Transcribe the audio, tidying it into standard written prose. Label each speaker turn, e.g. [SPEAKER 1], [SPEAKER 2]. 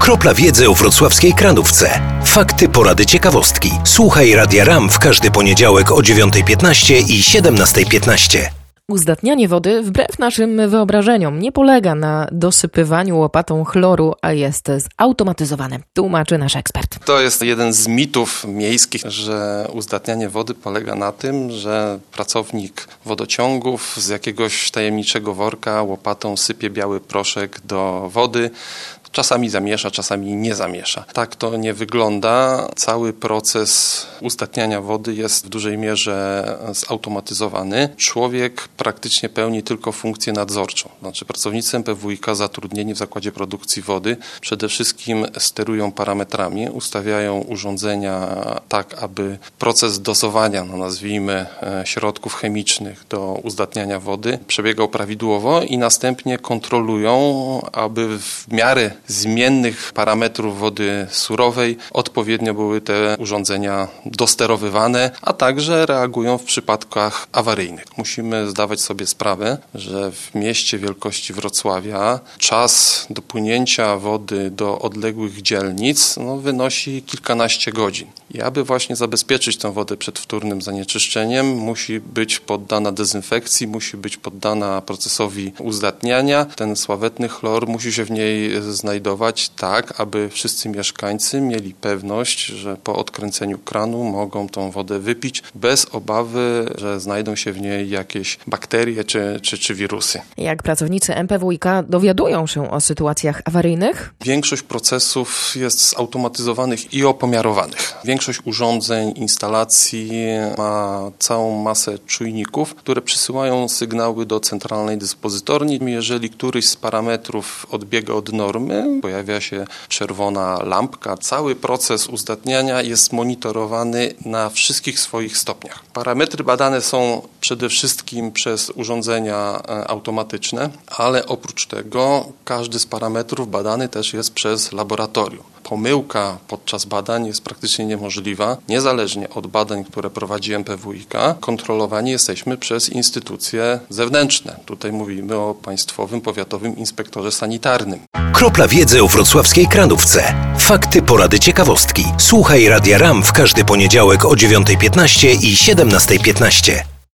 [SPEAKER 1] Kropla wiedzy o wrocławskiej Kranówce. Fakty, porady, ciekawostki. Słuchaj Radia RAM w każdy poniedziałek o 9:15 i 17:15.
[SPEAKER 2] Uzdatnianie wody, wbrew naszym wyobrażeniom, nie polega na dosypywaniu łopatą chloru, a jest zautomatyzowane. Tłumaczy nasz ekspert.
[SPEAKER 3] To jest jeden z mitów miejskich, że uzdatnianie wody polega na tym, że pracownik wodociągów z jakiegoś tajemniczego worka łopatą sypie biały proszek do wody. Czasami zamiesza, czasami nie zamiesza. Tak to nie wygląda. Cały proces uzdatniania wody jest w dużej mierze zautomatyzowany. Człowiek praktycznie pełni tylko funkcję nadzorczą. Znaczy pracownicy MPWiK zatrudnieni w zakładzie produkcji wody przede wszystkim sterują parametrami, ustawiają urządzenia tak, aby proces dozowania, nazwijmy, środków chemicznych do uzdatniania wody przebiegał prawidłowo i następnie kontrolują, aby w miarę zmiennych parametrów wody surowej odpowiednio były te urządzenia dosterowywane, a także reagują w przypadkach awaryjnych. Musimy zdawać sobie sprawę, że w mieście wielkości Wrocławia czas dopłynięcia wody do odległych dzielnic wynosi kilkanaście godzin. I aby właśnie zabezpieczyć tę wodę przed wtórnym zanieczyszczeniem, musi być poddana dezynfekcji, musi być poddana procesowi uzdatniania. Ten sławetny chlor musi się w niej znajdować tak, aby wszyscy mieszkańcy mieli pewność, że po odkręceniu kranu mogą tą wodę wypić bez obawy, że znajdą się w niej jakieś bakterie czy wirusy. Jak
[SPEAKER 2] pracownicy MPWiK dowiadują się o sytuacjach awaryjnych?
[SPEAKER 3] Większość procesów jest zautomatyzowanych i opomiarowanych. Większość urządzeń, instalacji ma całą masę czujników, które przysyłają sygnały do centralnej dyspozytorni. Jeżeli któryś z parametrów odbiega od normy, pojawia się czerwona lampka. Cały proces uzdatniania jest monitorowany na wszystkich swoich stopniach. Parametry badane są przede wszystkim przez urządzenia automatyczne, ale oprócz tego każdy z parametrów badany też jest przez laboratorium. Pomyłka podczas badań jest praktycznie niemożliwa. Niezależnie od badań, które prowadzi MPWiK, kontrolowani jesteśmy przez instytucje zewnętrzne. Tutaj mówimy o Państwowym Powiatowym Inspektorze Sanitarnym.
[SPEAKER 1] Kropla wiedzy o wrocławskiej Kranówce. Fakty, porady, ciekawostki. Słuchaj Radia RAM w każdy poniedziałek o 9:15 i 17:15.